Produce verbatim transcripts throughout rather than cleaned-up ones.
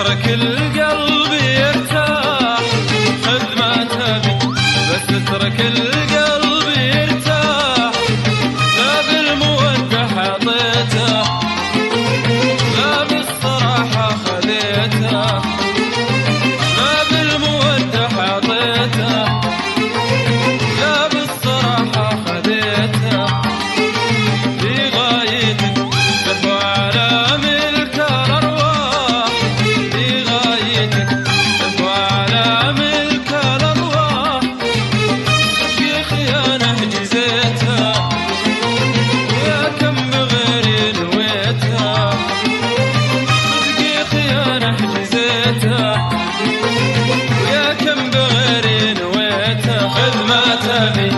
تترك القلب يرتاح، خذ ما تبي بس تترك القلب يرتاح. لا بالمودة حطيته، لا بالصراحة خذيته، لا بالمودة حطيته، لا بالصراحة خذيته. في غايتك ترفع على ملك الأرواح، في غايتك ترفع على ملك الأرواح. في خيانة جزيتها ويا كم بغيري نويتها، صدقي خيانة جزيتها ويا كم بغيري نويتها. خذ ما تبي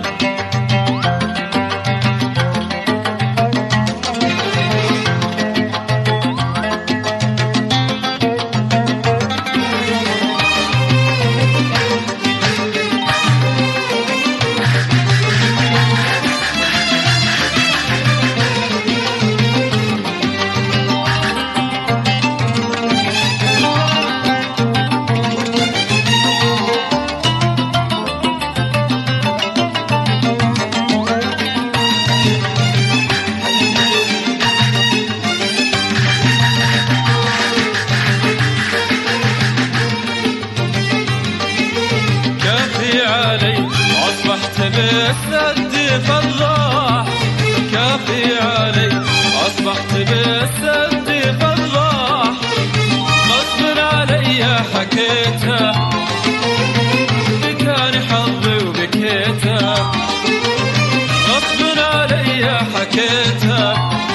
علي أصبحت بالسد فضاح، كافي علي أصبحت بالسد فضاح. غصب علي حكيتها بكان حظي وبكيتها، غصب علي حكيتها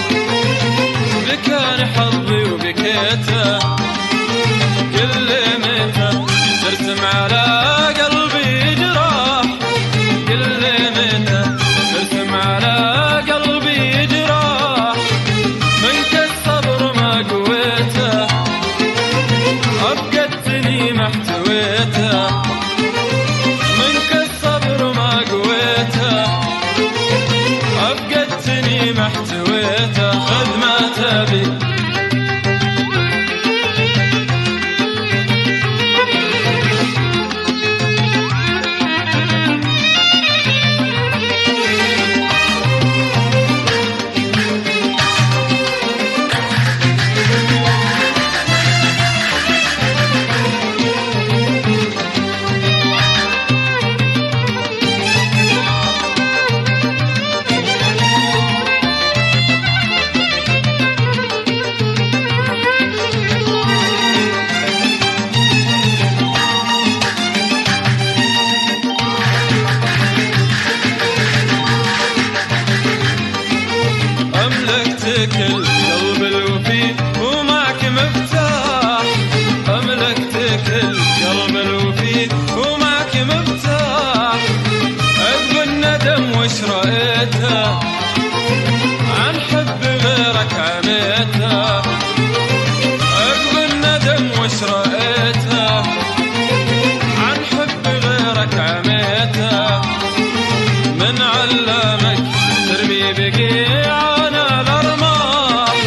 بكان حظي وبكيتها. كل متى ترسم على قلبي جراح، كل متى ترسم على قلبي جراح. منك الصبر ما قويته، أبقتني ما احتويته. منك الصبر ما قويته، أبقتني ما احتويته. خذ ما تبي القلب الوفي ومعك مفتاح، أملكتك القلب الوفي ومعك مفتاح. عقب الندم وش رأيته، عن حب غيرك عميته. عقب الندم وش رأيته، عن حب غيرك عميته. من علمك ترمي بقيعنا الأرماح،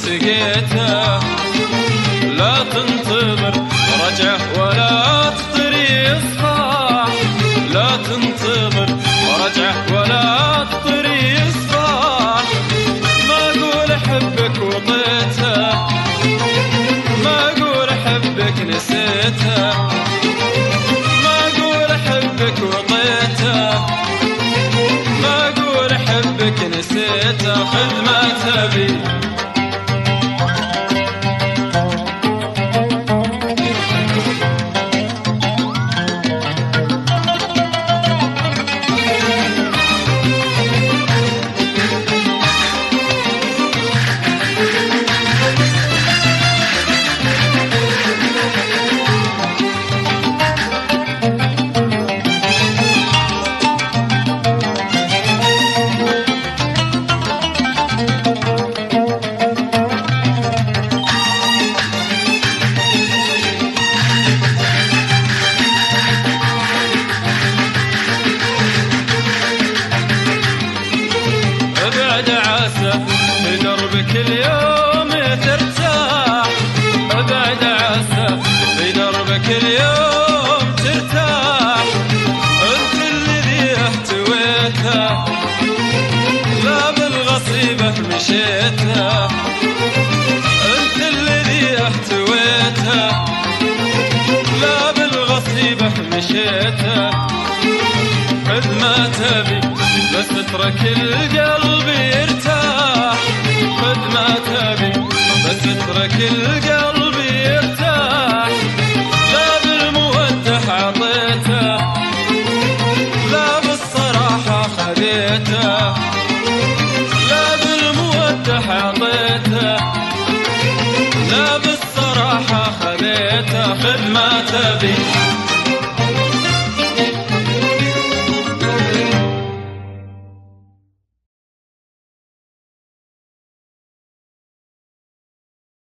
سقيته، لا تنتظر رجعه ولا تطري الصباح، لا تنتظر رجعه ولا تطري الصباح. ما اقول احبك وطيته، ما اقول احبك نسيته، ما اقول احبك وطيته، ما اقول احبك نسيته. خذ ما تبي في دربك اليوم ترتاح، ابعد عسى في دربك اليوم ترتاح. انت الذي احتويته، لا بالغصيبة مشيته، انت الذي احتويته، لا بالغصيبة مشيته. خذ ما تبي بس اترك القلب يرتاح، خذ ما تبي بس اترك القلب يرتاح. لا بالمودة عطيته، لا بالصراحة خذيته، لا بالمودة عطيته، لا بالصراحة خذيته. خذ ما تبي